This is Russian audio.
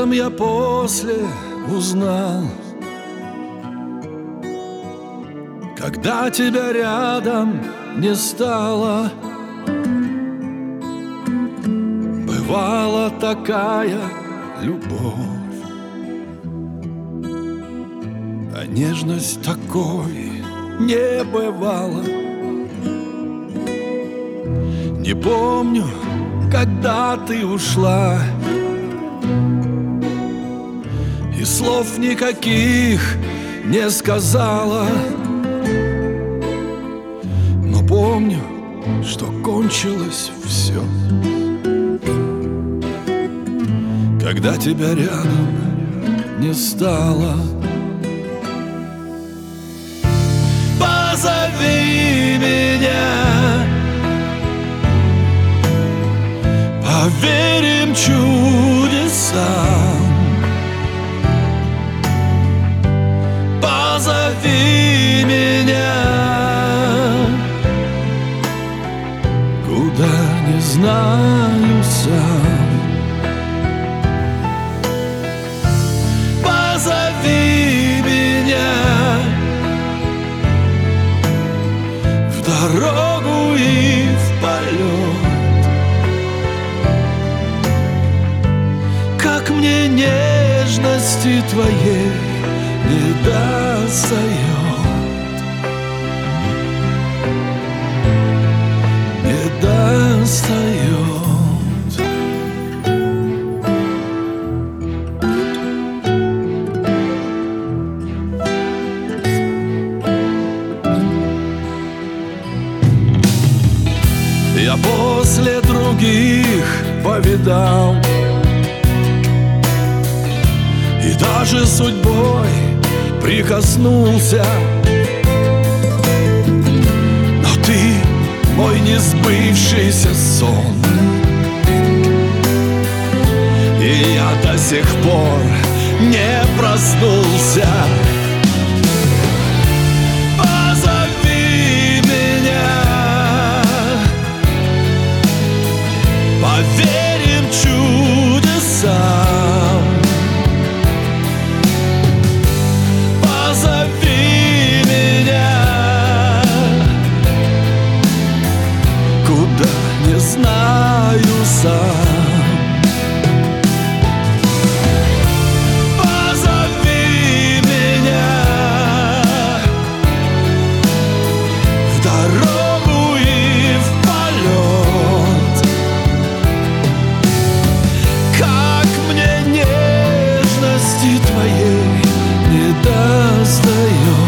чем я после узнал, когда тебя рядом не стало. Бывала такая любовь, а нежность такой не бывало. Не помню, когда ты ушла, и слов никаких не сказала. Но помню, что кончилось все, когда тебя рядом не стало. Позови меня, поверим чудесам. Позови меня, куда не знаю сам. Позови меня в дорогу и в полет. Как мне нежности твоей недостает, недостает. Я после других повидал, и даже судьбой прикоснулся. Но ты мой несбывшийся сон, и я до сих пор не проснулся. Позови меня, поверим чудесам. Позови меня, куда не знаю сам. Позови меня в дорогу и в полет. Как мне нежности твоей недостает.